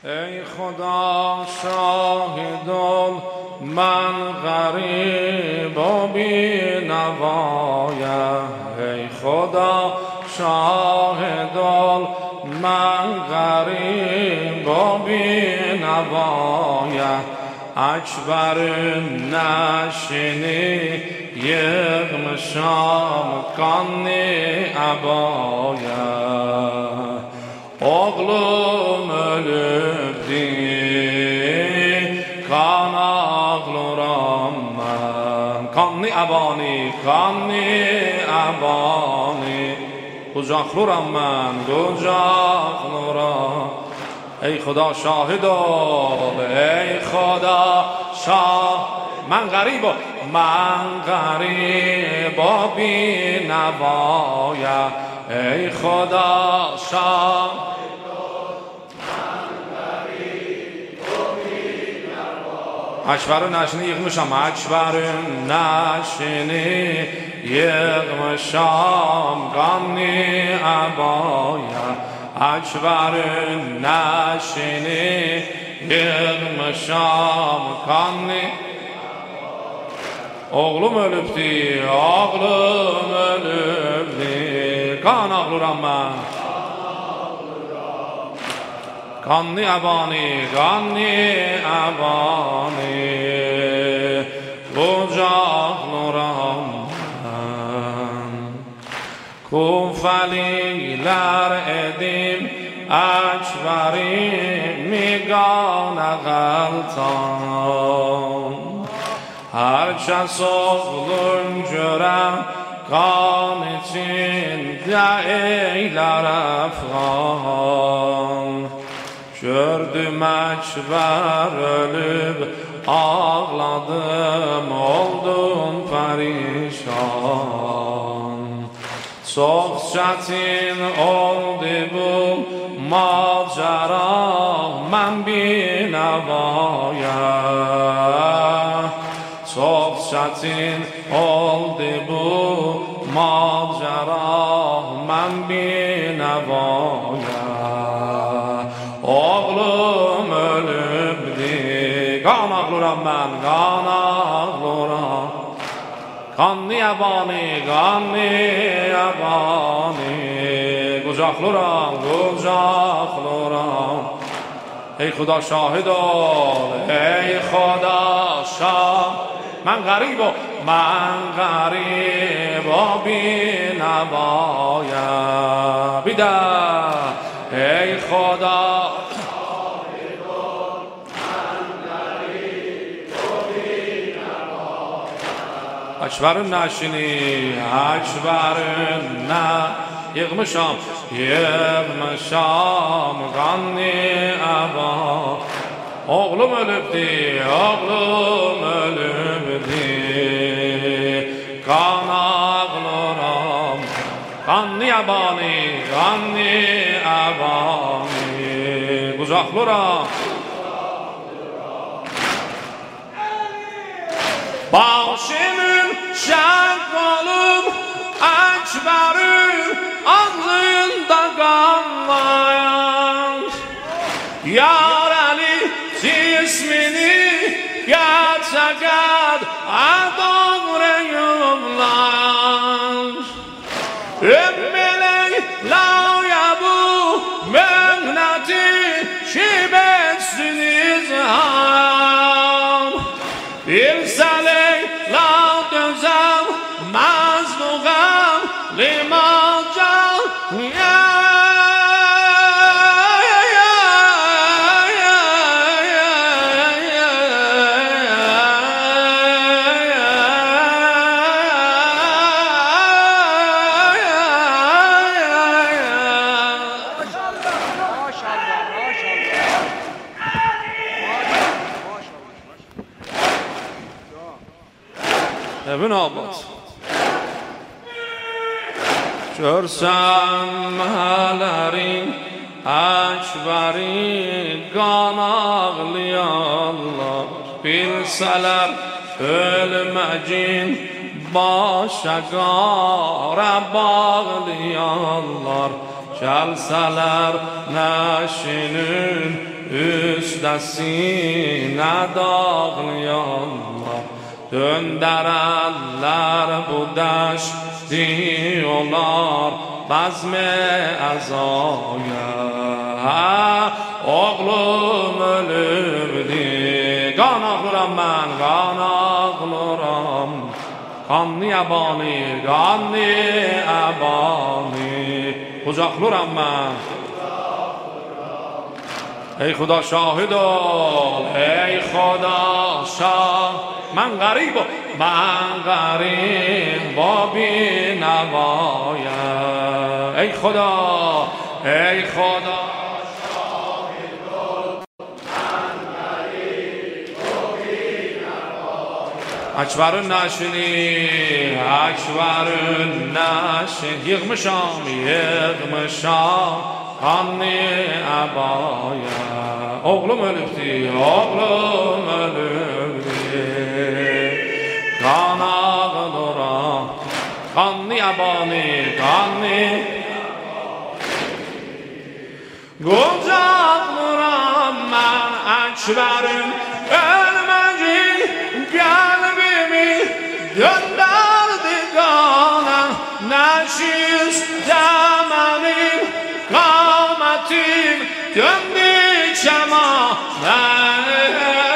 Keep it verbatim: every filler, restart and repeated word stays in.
ای خدا شاهدال من غریب و بی نوایم. ای خدا شاهدال من غریب و بی نوایم. اکبر نشینی yığmışam kanni abaya. Oğlum ölübdi kan ağlıram ben. Kanni abani, kanni abani. Kucaklıram ben, kucaklıram. ای خدا شاهد ol, ای خدا شاه من غریب و من غریب و بی نوایم. ای خدا شاه من غریب و بی نوایم. اکبر نشینی yığmışam, اکبر نشینی yığmışam kanni abaya. اکبر نشینی yığmışam kanni. Oğlum ölübdi, oğlum ölübdi. Kan ağlıram ben. Kanni abani, kanni abani. Kucaklıram ben. Kufeliler edim ekberi migane galtan. Herkes oğlun görem kan içinde eyler efgan. Gördüm ekber ölüb ağladım, oldum perişan. Çok çetin oldu bu macera, ben binavayım. Çok çetin oldu bu macera, ben binavayım. Oğlum ölübdi, kan ağlıram ben, kan ağlıram. Kanni yabani, kanni yabani. Kucaklıram, kucaklıram. ای خدا شاهد ol, ey خدا شاه من غریب و من غریب و بی نوایم. بیده ای خدا اکبر نشینی اکبر نه yığmışam yığmışam kanni aba. Oğlum ölübdi, oğlum ölübdi. Kan ağlıram kanni abani, kanni abani. Kucaklıram başımın şakkalım ekberin ağzında kan var. Yar Ali cismini gerçekten doğruyumlar. Ümmeli laya bu mühneti şibetsiniz ham. İlseli la dözem mazlugam limacan ya. Evin abad görsem helerin ekberi kan ağlayanlar. Bilseler ölmecin başa qara bağlayanlar. Gelseler neşinin üstesine dağlayanlar, döndürürler bu deşti yollar bazme azaya. Oğlum ölübdi, kan ağlıram ben, kan ağlıram. Kanlı yabani, kanlı yabani, kucaklıram ben. Ey Xuda şahid ol, ey Xuda şah. من غریب و من غریب با بی‌نوایم. ای خدا ای خدا Akşvarın naşini, akşvarın naşini, yığmışam, yığmışam, kanlı abaya. Oğlum ölübdi, oğlum ölübdi, kan ağlıram, kanlı yabani, kanlı kucaklıram ben akşvarın ölmeci kalbimi gönderdi kana. Neşiz demenim kâmetim döndü çemana.